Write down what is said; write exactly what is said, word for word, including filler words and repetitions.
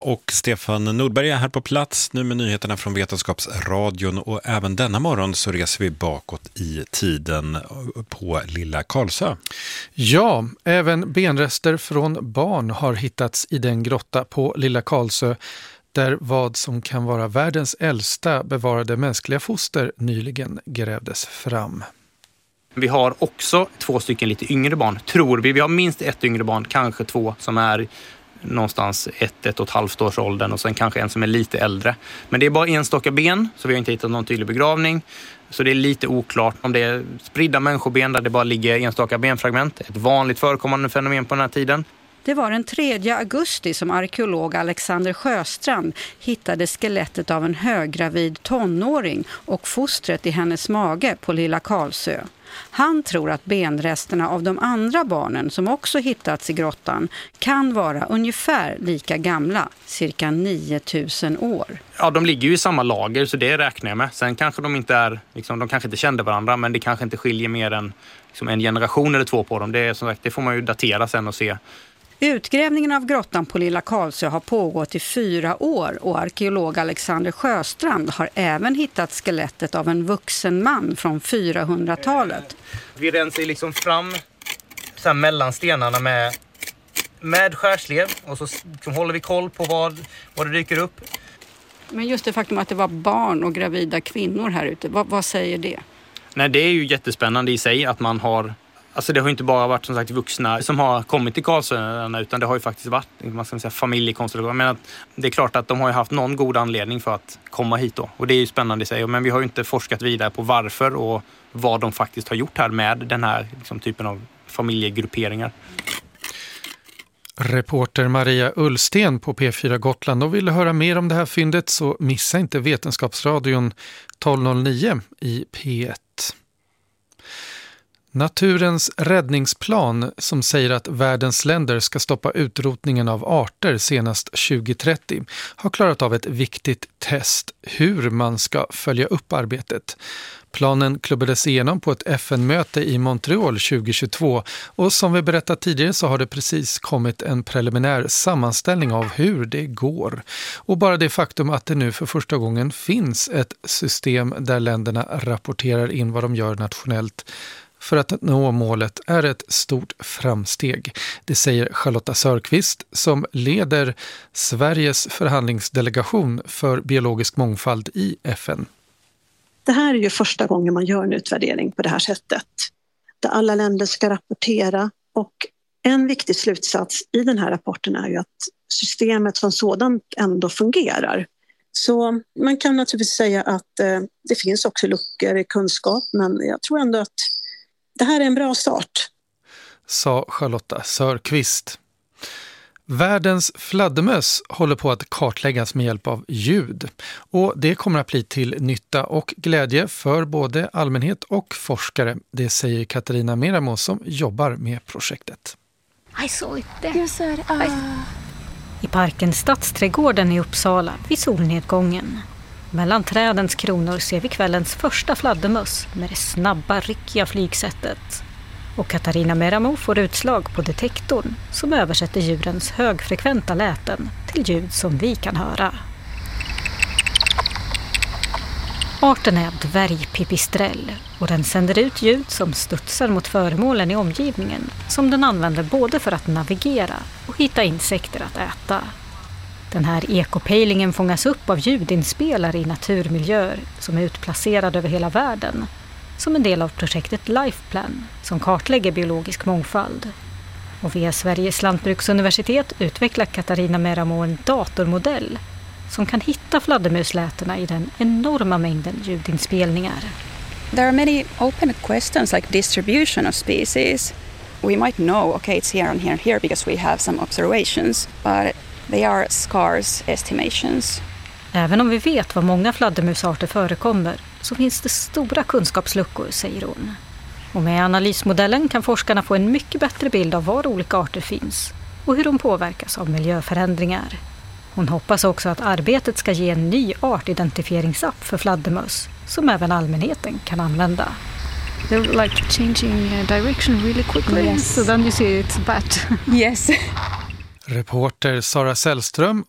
Och Stefan Nordberg är här på plats nu med nyheterna från Vetenskapsradion, och även denna morgon så reser vi bakåt i tiden på Lilla Karlsö. Ja, även benrester från barn har hittats i den grotta på Lilla Karlsö där vad som kan vara världens äldsta bevarade mänskliga foster nyligen grävdes fram. Vi har också två stycken lite yngre barn, tror vi. Vi har minst ett yngre barn, kanske två, som är någonstans ett, ett och ett halvt års åldern, och sen kanske en som är lite äldre. Men det är bara enstaka ben, så vi har inte hittat någon tydlig begravning. Så det är lite oklart om det är spridda människoben där det bara ligger enstaka benfragment. Ett vanligt förekommande fenomen på den här tiden. Det var den tredje augusti som arkeolog Alexander Sjöstrand hittade skelettet av en höggravid tonåring och fostret i hennes mage på Lilla Karlsö. Han tror att benresterna av de andra barnen som också hittats i grottan kan vara ungefär lika gamla, cirka nio tusen år. Ja, de ligger ju i samma lager, så det räknar jag med. Sen kanske de inte är, liksom, de kanske inte kände varandra, men det kanske inte skiljer mer än liksom, en generation eller två på dem. Det är som sagt, det får man ju datera sen och se. Utgrävningen av grottan på Lilla Karlsö har pågått i fyra år och arkeolog Alexander Sjöstrand har även hittat skelettet av en vuxen man från fyrahundratalet. Vi rensar liksom fram så här mellan stenarna med, med skärslev, och så liksom håller vi koll på vad, vad det dyker upp. Men just det faktum att det var barn och gravida kvinnor här ute, vad, vad säger det? Nej, det är ju jättespännande i sig att man har... Alltså det har ju inte bara varit som sagt vuxna som har kommit till Karlsöarna, utan det har ju faktiskt varit, man ska säga, familjekonstellationer. Men att det är klart att de har ju haft någon god anledning för att komma hit då. Och det är ju spännande i sig. Men vi har ju inte forskat vidare på varför och vad de faktiskt har gjort här med den här liksom, typen av familjegrupperingar. Reporter Maria Ullsten på P fyra Gotland, och vill du höra mer om det här fyndet så missa inte Vetenskapsradion tolv noll nio i P ett. Naturens räddningsplan, som säger att världens länder ska stoppa utrotningen av arter senast tjugo trettio, har klarat av ett viktigt test hur man ska följa upp arbetet. Planen klubbades igenom på ett F N-möte i Montreal tjugo tjugotvå, och som vi berättat tidigare så har det precis kommit en preliminär sammanställning av hur det går. Och bara det faktum att det nu för första gången finns ett system där länderna rapporterar in vad de gör nationellt för att nå målet är ett stort framsteg. Det säger Charlotta Sörqvist som leder Sveriges förhandlingsdelegation för biologisk mångfald i F N. Det här är ju första gången man gör en utvärdering på det här sättet. Där alla länder ska rapportera, och en viktig slutsats i den här rapporten är ju att systemet som sådant ändå fungerar. Så man kan naturligtvis säga att eh, det finns också luckor i kunskap, men jag tror ändå att det här är en bra start, sa Charlotta Sörqvist. Världens fladdermöss håller på att kartläggas med hjälp av ljud. Och det kommer att bli till nytta och glädje för både allmänhet och forskare. Det säger Katarina Meramo som jobbar med projektet. I saw it there. You said, uh... I parken Stadsträdgården i Uppsala vid solnedgången. Mellan trädens kronor ser vi kvällens första fladdermöss med det snabba, ryckiga flygsättet. Och Katarina Meramo får utslag på detektorn som översätter djurens högfrekventa läten till ljud som vi kan höra. Arten är dvärgpipistrell och den sänder ut ljud som studsar mot föremålen i omgivningen som den använder både för att navigera och hitta insekter att äta. Den här ekopejlingen fångas upp av ljudinspelare i naturmiljöer som är utplacerade över hela världen som en del av projektet Lifeplan som kartlägger biologisk mångfald. Och via Sveriges lantbruksuniversitet utvecklar Katarina Meramo en datormodell som kan hitta fladdermuslätena i den enorma mängden ljudinspelningar. There are many open questions like distribution of species. We might know, okay, it's here and here and here because we have some observations, but they are scarce estimations. Även om vi vet vad många fladdermusarter förekommer så finns det stora kunskapsluckor, säger hon. Och med analysmodellen kan forskarna få en mycket bättre bild av var olika arter finns och hur de påverkas av miljöförändringar. Hon hoppas också att arbetet ska ge en ny artidentifieringsapp för fladdermöss som även allmänheten kan använda. They're like changing direction really quickly, yes. So then you see it's bat. Yes. Reporter Sara Sällström